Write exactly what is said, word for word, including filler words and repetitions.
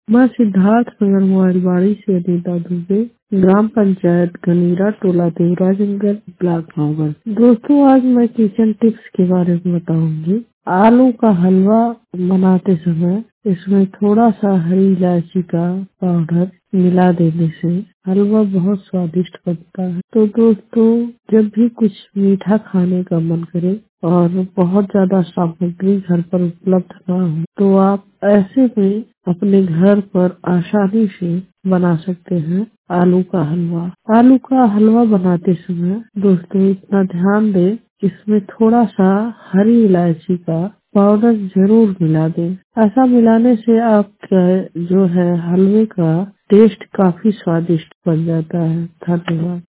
मैं सिद्धार्थ नगर मोबाइलबाड़ी से अनीता दुबे, ग्राम पंचायत गनीरा, टोला देवराजनगर, ब्लॉक नौगढ़। दोस्तों, आज मैं किचन टिप्स के बारे में बताऊंगी। आलू का हलवा बनाते समय इसमें थोड़ा सा हरी इलायची का पाउडर मिला देने से हलवा बहुत स्वादिष्ट बनता है। तो दोस्तों, जब भी कुछ मीठा खाने का मन करे और बहुत ज्यादा सामग्री घर पर उपलब्ध ना हो, तो आप ऐसे में अपने घर पर आसानी से बना सकते हैं आलू का हलवा। आलू का हलवा बनाते समय दोस्तों इतना ध्यान दें, इसमें थोड़ा सा हरी इलायची का पाउडर जरूर मिला दें। ऐसा मिलाने से आपका जो है हलवे का टेस्ट काफी स्वादिष्ट बन जाता है। धन्यवाद।